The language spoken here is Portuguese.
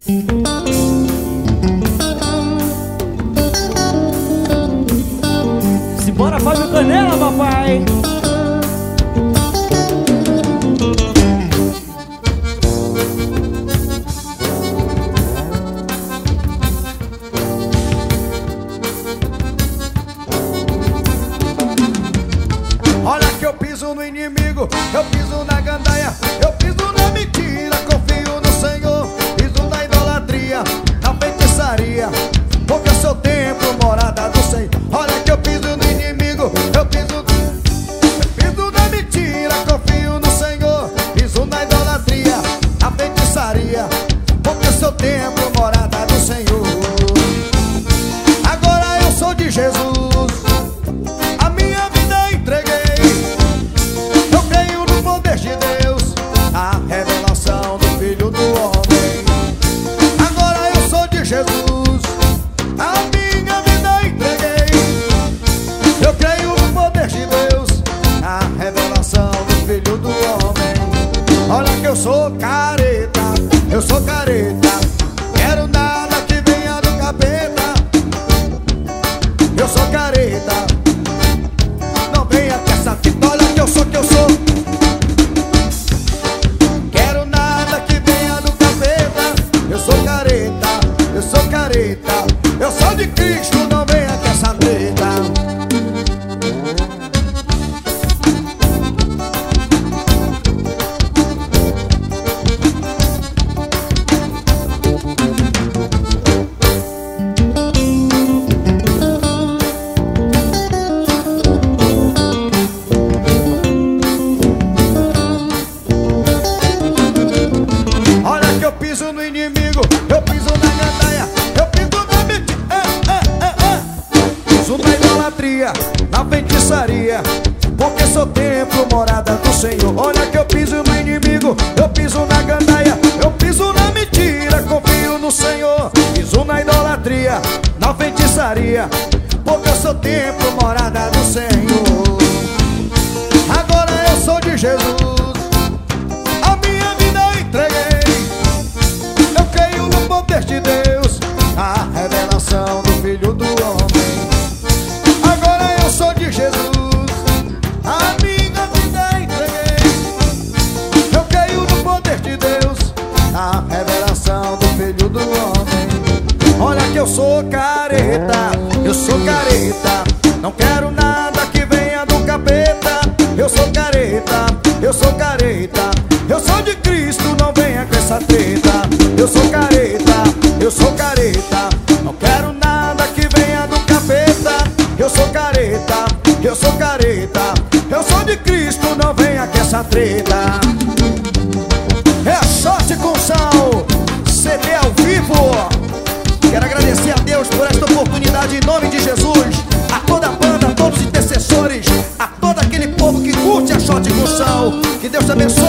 Simbora, Fábio Canela, papai. Olha que eu piso no inimigo, eu piso na gandaia, eu piso na mentira, confio no Senhor. Piso na idolatria, na feitiçaria, porque eu sou templo, morada do Senhor. Olha que eu piso no inimigo, eu piso na mentira, confio no Senhor. Piso na idolatria, na feitiçaria, porque eu sou templo, morada do Senhor. Agora eu sou de Jesus, a minha vida entreguei. Eu creio no poder de Deus, a revelação do Filho do Homem. Agora eu sou de Jesus, a minha vida entreguei. Eu creio no poder de Deus, a revelação do Filho do Homem. Olha que eu sou careta, eu sou careta, quero nada que venha do capeta. Eu sou careta, não venha com essa fita. Olha que eu sou, quero nada que venha do capeta. Eu sou careta, eu sou careta, eu sou de Cristo, não venha com essa treta. Eu piso no inimigo, eu piso na gandaia, eu piso na mentira, piso na idolatria, na feitiçaria, porque sou templo, morada do Senhor. Olha que eu piso no inimigo, eu piso na gandaia, eu piso na mentira, confio no Senhor. Piso na idolatria, na feitiçaria, porque eu sou templo, morada do Senhor. Agora eu sou de Jesus, a minha vida entreguei. De Deus, a revelação do Filho do Homem. Agora eu sou de Jesus, a minha vida entreguei. Eu creio no poder de Deus, a revelação do Filho do Homem. Olha que eu sou careta, eu sou careta, não quero nada que venha do capeta. Eu sou careta, eu sou careta, eu sou de Cristo, não venha com essa treta. Eu sou careta, eu sou careta, não quero nada que venha do capeta. Eu sou careta, eu sou careta, eu sou de Cristo, não venha com essa treta. É a Shot com Sal, CD ao vivo. Quero agradecer a Deus por esta oportunidade em nome de Jesus. A toda a banda, a todos os intercessores, a todo aquele povo que curte a Shot com Sal. Que Deus te abençoe.